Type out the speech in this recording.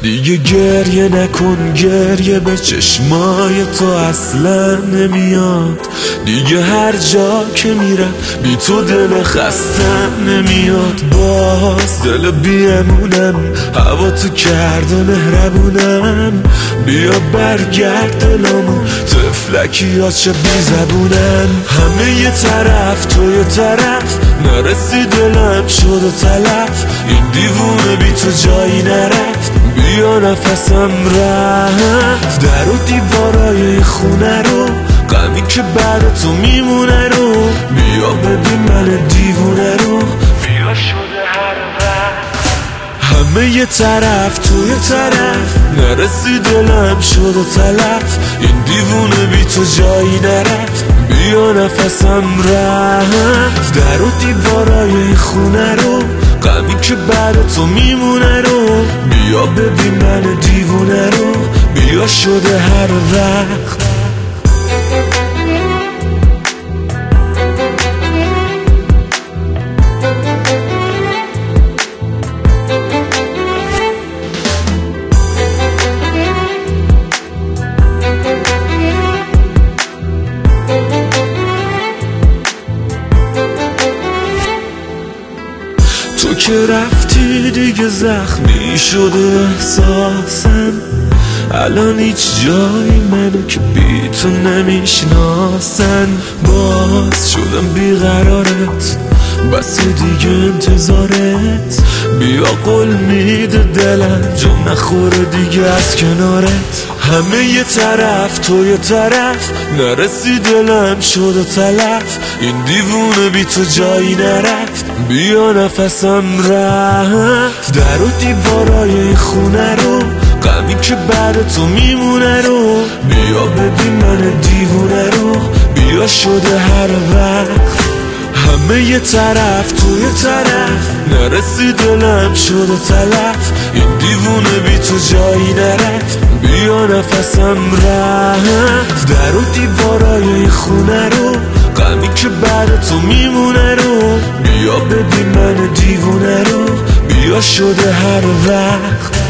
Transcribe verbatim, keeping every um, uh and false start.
دیگه گریه نکن، گریه به چشمای تو اصلا نمیاد. دیگه هر جا که میرم بی تو دل خستم نمیاد. باز دل بیمونم، هوا تو کرده مهربونم. بیا برگرد دلمون، تفلکی ها چه بی زبونن. همه یه طرف تو یه طرف، نرسی دلم شد و تلف. این دیوونه بی تو جایی نرفت، بیا نفسم رفت. در و دیوارای خونه رو، غمی که بعد تو میمونه رو. بیا ببین من دیوونه رو، بیا شده هر وقت. همه یه طرف تو یه طرف، نرسی دلم شد و تلف. این دیوونه بی تو جایی نرفت، بیا نفسم رفت. در و دیوارای خونه رو، غمی که بعد تو میمونه رو. بیا ببین من دیوونه رو، بیا شده هر وقت. تو که رفتی دیگه زخمی شده احساسم. الان هیچ جایی منو که بی تو نمیشناسن. باز شدم بیقرارت، بس دیگه انتظارت. بیا قول میده دلم جا نخوره دیگه از کنارت. همه یه طرف تو یه طرف، نرسی دلم شد و تلف. این دیوونه بی تو جایی نرفت، بیا نفسم رفت. در و دیوارای خونه رو، غمی که بعد تو میمونه رو. بیا ببین من دیوونه رو، بیا شده هر وقت. همه یه طرف تو یه طرف، نرسی دلم شد و تلف. این دیوونه بی تو جایی نرفت، بیا نفسم رفت. در و دیوارای خونه رو، غمی که بعد تو میمونه رو. بیا ببین من دیوونه رو، بیا شده هر وقت.